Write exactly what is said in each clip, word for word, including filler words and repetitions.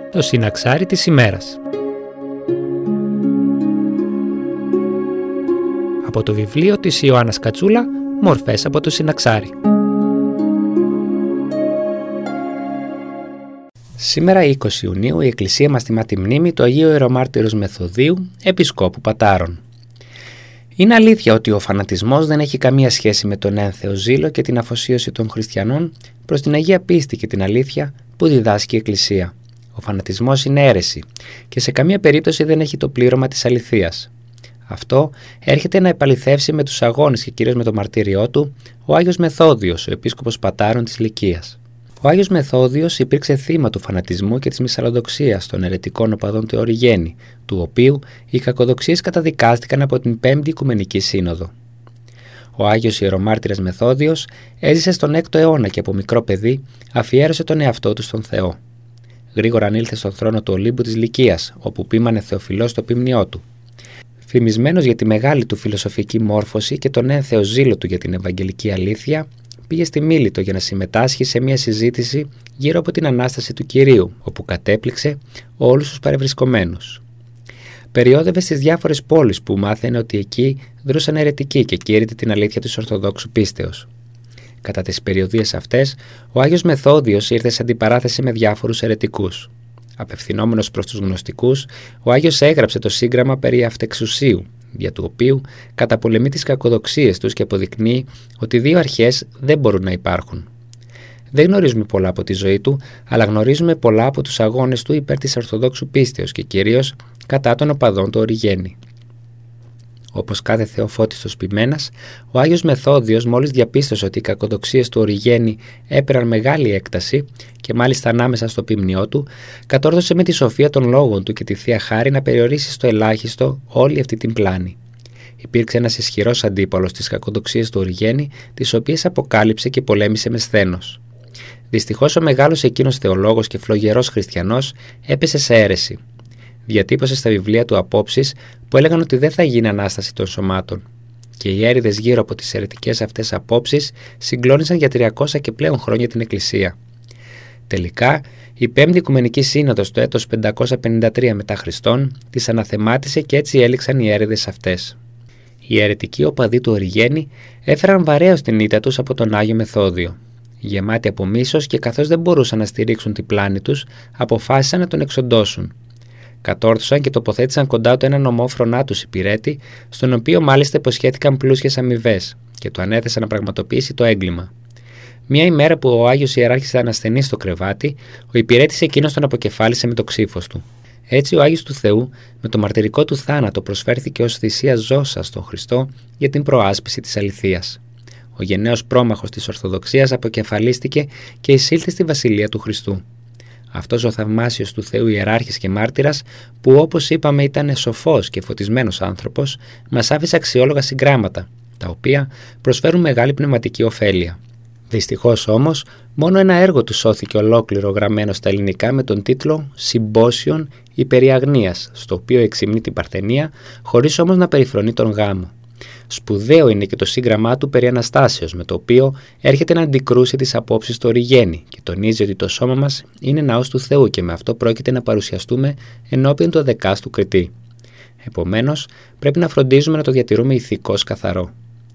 Το συναξάρι της ημέρας. Από το βιβλίο της Ιωάννας Κατσούλα, «Μορφές από το συναξάρι». Σήμερα, είκοσι Ιουνίου, η Εκκλησία μας τιμά τη μνήμη του Αγίου Ιερομάρτυρος Μεθοδίου, Επισκόπου Πατάρων. Είναι αλήθεια ότι ο φανατισμός δεν έχει καμία σχέση με τον ένθεο ζήλο και την αφοσίωση των χριστιανών προς την Αγία Πίστη και την αλήθεια που διδάσκει η Εκκλησία. Ο φανατισμός είναι αίρεση και σε καμία περίπτωση δεν έχει το πλήρωμα της αληθείας. Αυτό έρχεται να επαληθεύσει με τους αγώνες και κυρίως με το μαρτύριό του ο Άγιος Μεθόδιος, ο Επίσκοπος Πατάρων της Λυκίας. Ο Άγιος Μεθόδιος υπήρξε θύμα του φανατισμού και της μυσαλλοδοξίας των αιρετικών οπαδών του Οριγένη, του οποίου οι κακοδοξίες καταδικάστηκαν από την Πέμπτη Οικουμενική Σύνοδο. Ο Άγιος Ιερομάρτυρας Μεθόδιος έζησε στον έκτο αιώνα και από μικρό παιδί αφιέρωσε τον εαυτό του στον Θεό. Γρήγορα ανήλθε στον θρόνο του Ολύμπου της Λυκίας, όπου ποίμανε Θεοφιλός το ποιμνιό του. Φημισμένος για τη μεγάλη του φιλοσοφική μόρφωση και τον ένθεο ζήλο του για την ευαγγελική αλήθεια, πήγε στη Μίλητο για να συμμετάσχει σε μια συζήτηση γύρω από την Ανάσταση του Κυρίου, όπου κατέπληξε όλους τους παρευρισκομένους. Περιόδευε στις διάφορες πόλεις που μάθαινε ότι εκεί δρούσαν αιρετικοί και κήρυτε την αλήθεια της Ορθοδόξου πίστεως. Κατά τις περιοδίες αυτές, ο Άγιος Μεθόδιος ήρθε σε αντιπαράθεση με διάφορους αιρετικούς. Απευθυνόμενος προς τους γνωστικούς, ο Άγιος έγραψε το σύγγραμμα περί αυτεξουσίου, δια του οποίου καταπολεμεί τις κακοδοξίες τους και αποδεικνύει ότι δύο αρχές δεν μπορούν να υπάρχουν. Δεν γνωρίζουμε πολλά από τη ζωή του, αλλά γνωρίζουμε πολλά από τους αγώνες του υπέρ της Ορθοδόξου πίστεως και κυρίως κατά των οπαδών του Οριγένη. Όπως κάθε θεοφώτιστος ποιμένας, ο Άγιος Μεθόδιος μόλις διαπίστωσε ότι οι κακοδοξίες του Οριγένη έπαιρναν μεγάλη έκταση και μάλιστα ανάμεσα στο ποιμνιό του, κατόρθωσε με τη σοφία των λόγων του και τη Θεία Χάρη να περιορίσει στο ελάχιστο όλη αυτή την πλάνη. Υπήρξε ένας ισχυρός αντίπαλος στις κακοδοξίες του Οριγένη, τις οποίες αποκάλυψε και πολέμησε με σθένος. Δυστυχώς ο μεγάλος εκείνος θεολόγος και φλογερός χριστιανός έπεσε σε αίρεση. Διατύπωσε στα βιβλία του απόψεις που έλεγαν ότι δεν θα γίνει ανάσταση των σωμάτων. Και οι έρηδες γύρω από τις αιρετικές αυτές απόψεις συγκλώνησαν για τριακόσια και πλέον χρόνια την Εκκλησία. Τελικά, η Πέμπτη Οικουμενική Σύνοδος το έτος πεντακόσια πενήντα τρία μετά Χριστόν τις αναθεμάτισε και έτσι έληξαν οι έρηδες αυτές. Οι αιρετικοί οπαδοί του Οριγένη έφεραν βαρέως την ήττα τους από τον Άγιο Μεθόδιο. Γεμάτοι από μίσος και καθώς δεν μπορούσαν να στηρίξουν την πλάνη τους, αποφάσισαν να τον εξοντώσουν. Κατόρθωσαν και τοποθέτησαν κοντά του έναν ομόφρονά του υπηρέτη, στον οποίο μάλιστα υποσχέθηκαν πλούσιες αμοιβές και του ανέθεσαν να πραγματοποιήσει το έγκλημα. Μια ημέρα που ο Άγιος Ιεράρχης ήταν ασθενής στο κρεβάτι, ο υπηρέτης εκείνος τον αποκεφάλισε με το ξύφος του. Έτσι ο Άγιος του Θεού, με το μαρτυρικό του θάνατο, προσφέρθηκε ως θυσία ζώσας στον Χριστό για την προάσπιση της αληθείας. Ο γενναίος πρόμαχος της Ορθοδοξίας αποκεφαλίστηκε και εισήλθε στη Βασιλεία του Χριστού. Αυτός ο θαυμάσιος του Θεού ιεράρχης και μάρτυρας, που όπως είπαμε ήταν σοφός και φωτισμένος άνθρωπος, μας άφησε αξιόλογα συγγράμματα, τα οποία προσφέρουν μεγάλη πνευματική ωφέλεια. Δυστυχώς όμως, μόνο ένα έργο του σώθηκε ολόκληρο γραμμένο στα ελληνικά με τον τίτλο «Συμπόσιον υπερί αγνίας», στο οποίο εξυμνεί την παρθενία, χωρίς όμως να περιφρονεί τον γάμο. Σπουδαίο είναι και το σύγγραμμά του περί Αναστάσεως, με το οποίο έρχεται να αντικρούσει τις απόψεις του Οριγένη και τονίζει ότι το σώμα μας είναι ναός του Θεού και με αυτό πρόκειται να παρουσιαστούμε ενώπιον του αδεκάστου κριτή. Επομένως, πρέπει να φροντίζουμε να το διατηρούμε ηθικώς καθαρό.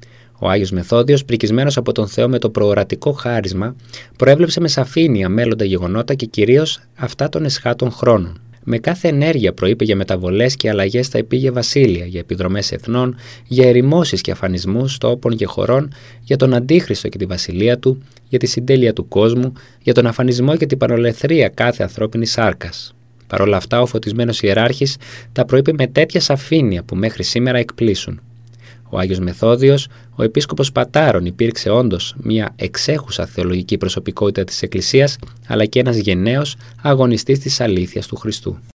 Ο Άγιος Μεθόδιος, πρικισμένος από τον Θεό με το προορατικό χάρισμα, προέβλεψε με σαφήνεια μέλλοντα γεγονότα και κυρίως αυτά των εσχάτων χρόνων. Με κάθε ενέργεια προείπε για μεταβολές και αλλαγές στα επίγεια βασίλεια, για επιδρομές εθνών, για ερημώσεις και αφανισμούς τόπων και χωρών, για τον Αντίχριστο και τη βασιλεία του, για τη συντέλεια του κόσμου, για τον αφανισμό και την παρολεθρία κάθε ανθρώπινης σάρκας. Παρ' όλα αυτά, ο φωτισμένος ιεράρχης τα προείπε με τέτοια σαφήνεια που μέχρι σήμερα εκπλήσουν. Ο Άγιος Μεθόδιος, ο Επίσκοπος Πατάρων, υπήρξε όντως μια εξέχουσα θεολογική προσωπικότητα της Εκκλησίας, αλλά και ένας γενναίος αγωνιστής της αλήθειας του Χριστού.